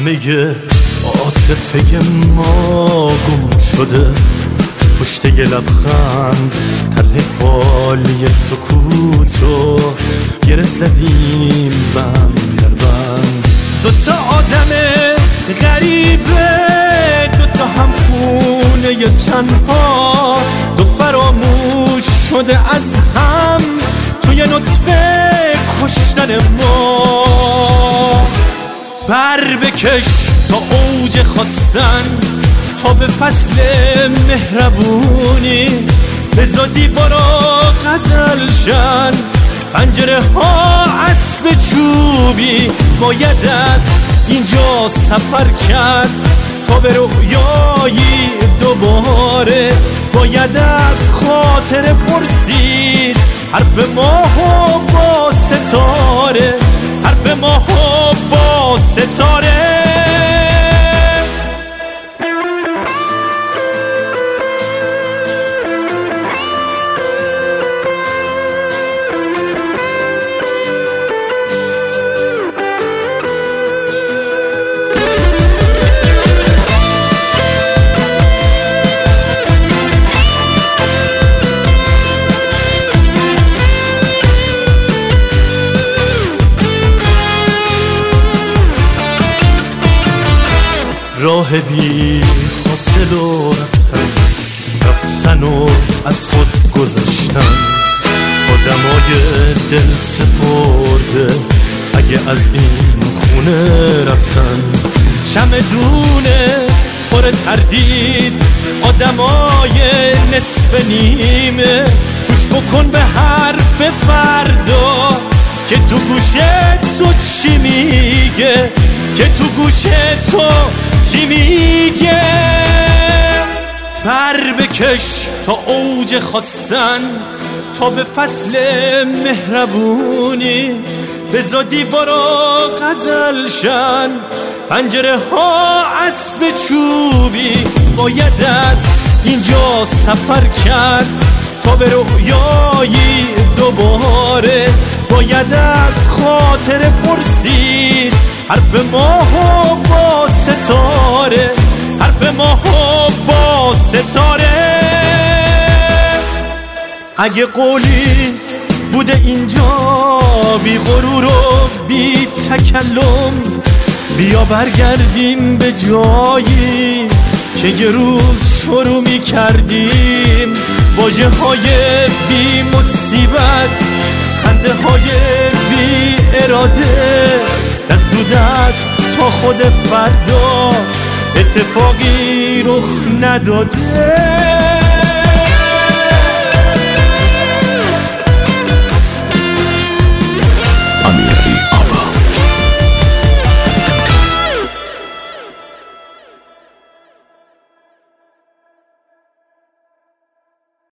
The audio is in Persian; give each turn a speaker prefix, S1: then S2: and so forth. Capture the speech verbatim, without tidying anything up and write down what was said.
S1: همه عاطفه ما گم شده پشت یه لبخند، طرح قالی سکوتو گره زدیم بند در بند. دوتا آدم غریبه، دوتا همخونه ی تنها، دو فراموش شده از هم توی نطفه کشتن ما. بر بکش تا اوج خواستن، تا به فصل مهربونی بزا دیوارا غزل شن، پنجره ها اسب چوبی. باید از اینجا سفر کرد تا به رویایی دوباره، باید از خاطر پرسید حرف ماهو با ستاره، حرف ماهو با ستاره. راه بی حاصل و رفتن، رفتن و از خود گذشتن. آدمای دل سپرده اگه از این خونه رفتن. شمعدونه پر تردید، آدمای نصف نیمه. گوش بکن به حرف فردا که تو گوشه تو چی میگه، که تو گوشه تو چی میگه. پر بکش تا اوج خواستن، تا به فصل مهربونی بزا دیوارا غزل شن، پنجره ها اسب چوبی. باید از اینجا سفر کرد تا به رویایی دوباره، باید از خاطر پرسید حرف ماهو با ستاره، حرف ماهو با ستاره. اگه قولی بوده اینجا بی غرور و بی تکلم، بیا برگردیم به جایی که یه روز شروع می کردیم. واژه های بی مصیبت، خنده های بی اراده، دست تو دست تا خود فردا اتفاقی رخ نداده.